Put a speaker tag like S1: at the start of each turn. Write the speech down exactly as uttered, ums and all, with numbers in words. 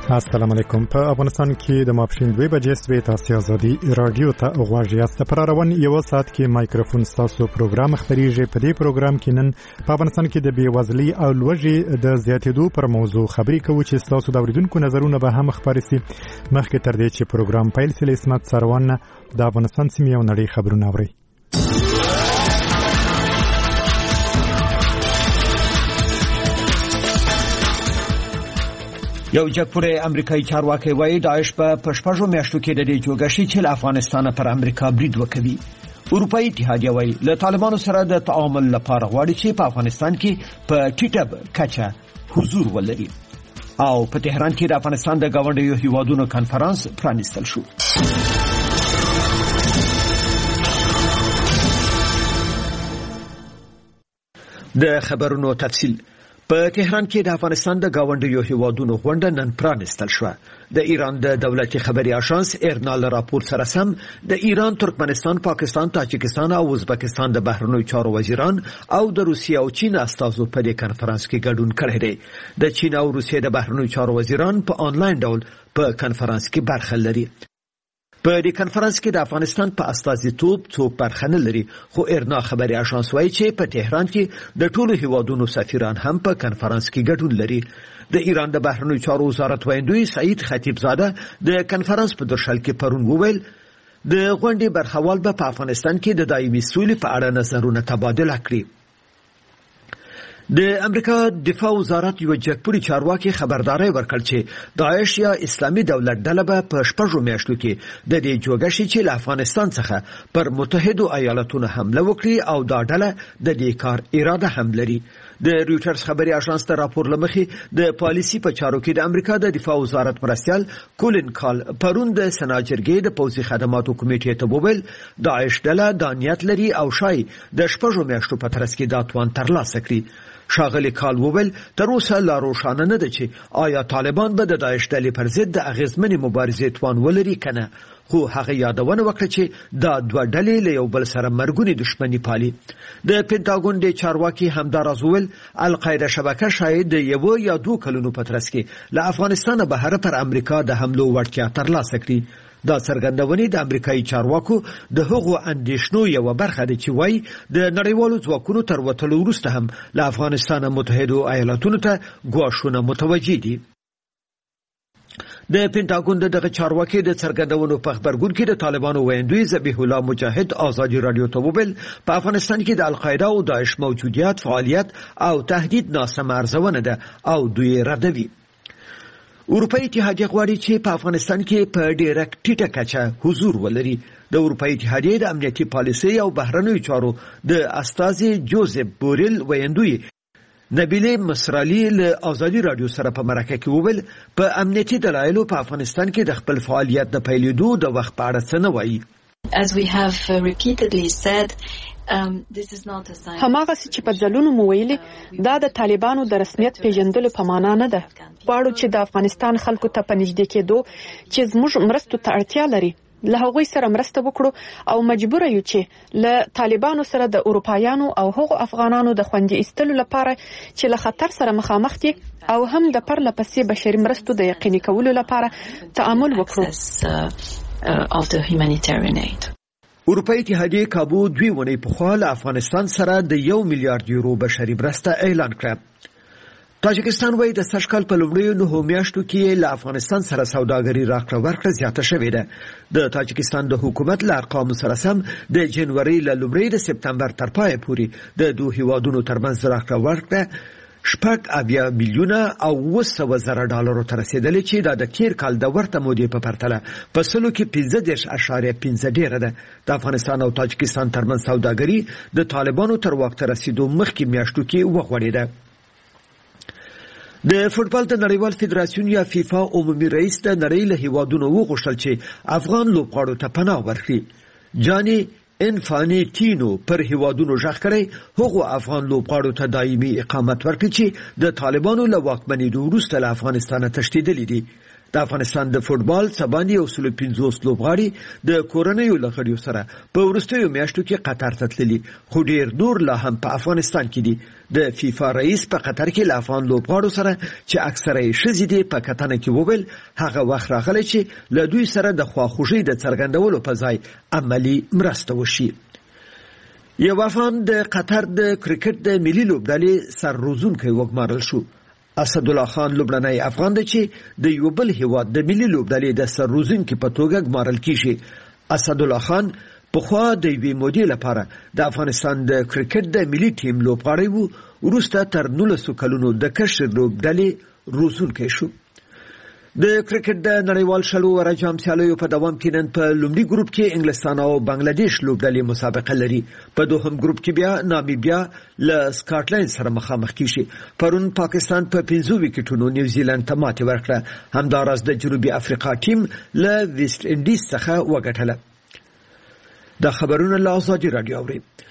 S1: السلام علیکم. په افغانستان کې د ماپښین دوه بجې سوي تاسو ازادي رادیو ته غواړئ یاست. پر روان یو ساعت کې مایکروفون تاسو پروګرام خبريږي. په دې پروګرام کې نن په افغانستان کې د بیوزلۍ او لوږې د زیاتېدو پر موضوع خبري کوو چې تاسو د اوریدونکو نظرونه به هم خبري سي. مخکې تر دې چې پروګرام پیل شي اسمت سروان د افغانستان سیمې او نړۍ خبرونه اوري.
S2: یو جګپوړی امریکایي چارواکي وایي داعش په پښپژو میاشتو کې د دې جوګشي چې له افغانستان پر امریکا برید وکوي. اروپאי اتحادیه وایي له طالبانو سره د تعامل لپاره غواړي چې په افغانستان کې په ټیټه کچه حضور ولري. او په تهران کې د افغانستان د ګاونډیو هیوادونو کانفرنس پرانیستل شو. د خبرونو تفصیل. په تهران کې د افغانستان د گاونډیو هیوادونو غونډه نن پرانیستل شوه. د ایران د دولتي خبري آژانس ایرنا له راپور سره سم د ایران، ترکمنستان، پاکستان، تاجکستان او ازبکستان د بهرنیو چارو وزیران او د روسیې او چین استازو په دې کنفرانس کې ګډون کړی دی. د چین او روسیې د بهرنیو چارو وزیران په آنلاین ډول په کنفرانس کې برخه لري. په دې کنفرانس کې د افغانستان په استازیتوب څوک برخه نه لري، خو ایرنا خبري آژانس وایي چې په تهران کې د ټولو هیوادونو سفیران هم په کنفرانس کې ګډون لري. د ایران د بهرنیو چارو وزارت ویاندوی سعید خطیبزاده د کنفرانس په درشل کې پرون وویل د غونډې برخوال به په افغانستان کې د دایمي سولې په اړه نظرونه تبادله کړي. د امریکا دفاع وزارت یو جګپوړي چارواکي خبرداري ورکړ چې داعش یا اسلامي دولت ډله به په شپږو میاشتو کې د دې جوګشي چې له افغانستان څخه پر متحده ایالاتونو حمله وکړي او دا ډله د دې کار اراده هم لري. د رويټرز خبري آژانس ته راپور لمخې د پالیسي په چارو کې د امریکا د دفاع وزارت مرستيال کولین کال پرون د سناجرګي د پوځي خدماتو کمیټې ته وویل داعش ډله دانیت لري او شای د شپږو میاشتو په ترڅ کې دا توان ترلاسه کړي. شاغلی کال وویل تر اوسه لا روښانه نه ده چې آیا طالبان به د داعش ډلې پر ضد د اغیزمنې مبارزې توان ولري کنه، خو هغه یادونه وکړه چې دا دوه ډلې له یو بل سره مرګونی دښمنی پالي. د پینټاګون د چارواکي همداراز وویل القاعده شبکه شاید یو یا دوه کلونو په ترڅ کې له افغانستان بهر پر امریکا د حملو وړتیا ترلاسه کړي. دا څرګندونې د امریکایي چارواکو د هغو اندېښنو یو برخه ده چې وایي د نړیوالو ځواکونو تر وتلو وروسته هم له افغانستان متحده ایالاتونو ته ګواښونه متوجه دي. د پینټاګون دغه چارواکي د څرګندونو په خبرګون کې د طالبانو ویاندوی ذبیح الله مجاهد ازادي رادیو ته وویل په افغانستان کې د القاعده او داعش موجودیت، فعالیت او تهدید ناسمه ارزونه ده او دوی ردوي. اروپאי اتحادیه غواړي چې په افغانستان کې په ډیره ټیټه کچه حضور ولري. د اروپאי اتحادیه د امنیتي پالیسۍ او بهرنیو چارو د استازي جوزف بوریل ویاندوی نبیله مصرالی له ازادي رادیو سره په مرکه کې وویل په امنیتي دلایلو په افغانستان کې د خپل فعالیت د پیلېدو د وخت په اړه څه نه وایي.
S3: As we have repeatedly said, um, this is not a sign.
S4: هماغه چې په ځلونو مو ویلي دا د طالبانو د رسمیت پیژندلو په معنا نه ده. غواړو چې د افغانستان خلکو ته په نږدې کېدو چې زموږ مرستو ته اړتیا لري له هغوی سره مرسته وکړو او مجبور یو چې له طالبانو سره د اروپایانو او هغو افغانانو د خوندي ایستلو لپاره چې له خطر سره مخامخ دي او هم د پرله پسې بشري مرستو د یقیني کولو لپاره تعامل وکړو.
S3: of the humanitarian aid.
S2: اروپאי اتحادیه کابو دوی ونې په خوا له افغانستان سره د یو میلیارډ یورو بشري مرسته اعلان کړه. تاجکستان وایي د سږ کال په لومړیو نهو میاشتو کې له افغانستان سره سوداګري راکړه ورکړه زیاته شوې ده. د تاجکستان د حکومت له ارقامو سره سم د جنوري له لومړۍ د سپتمبر تر پایه پورې د دوه هیوادونو ترمنځ راکړه ورکړه شپږ اویا میلیونه او اوه سوه زره ډالرو ته رسېدلې چې دا د تیر کال د ورته مودې په پرتله په سلو کې پنځه دېرش اعشاریه پنځه ډېره ده. د افغانستان او تاجکستان ترمنځ سوداګري د طالبانو تر واک ته رسېدو مخکې میاشتو کې وغوړېده. د فوټبال د نړیوال فدراسیون یا فیفا عمومي رئیس د نړۍ له هیوادونو وغوښتل چې افغان لوبغاړو ته پناه ورکړي. جاني انفانټینو پر هیوادونو ژغ کړی هغو افغان لوبغاړو ته دایمي اقامت ورکړي چې د طالبانو له واکمنېدو وروسته له افغانستانه تښتېدلي دي. د افغانستان د فوتبال سباندی او سلو پنځوس لوبغاړي د کورونیو لغړیو سره په ورستیو میاشتو کې قطر ته تللي، خو ډیر نور لا هم په افغانستان کې دي. د فیفا رئیس په قطر کې له افغان لوبغاړو سره چې اکثره یې ښځې دي په کتنه کې وویل هغه وخت راغلی چې له دوی سره د خواخوږۍ د څرګندولو په ځای عملی مرسته وشي. یو افغان د قطر د کرکټ د ملي لوبډلې سرروزونکی وګمارل شو. اسدالله خان لوبډنی افغان دی چې د یو بل هیواد د ملي لوبډلې د سرروزونکي په توګه ګمارل کیږي. اسدالله خان پخوا د یوې مودې لپاره د افغانستان د کرکټ د ملي ټیم لوبغاړی وو، وروسته تر نولسو کلونو د کشر لوبډلې روزونکی شو. د کرکټ د نړیوال شلو ورجام سیالیو په دوام کې نن په لومړي ګروپ کې انګلستان او بنگلاديش لوبډلې مسابقه لري. په دوهم ګروپ کې بیا نامیبیا له سکاټلند سره مخامخ کیږي. پرون پاکستان په پنځو وکټونو نیوزیلند ته ماتې ورکړه. همداراز د جنوبي افریقا ټیم له ویسټ انډیز څخه وګټله. دا خبرونه له ازادي رادیو اوري.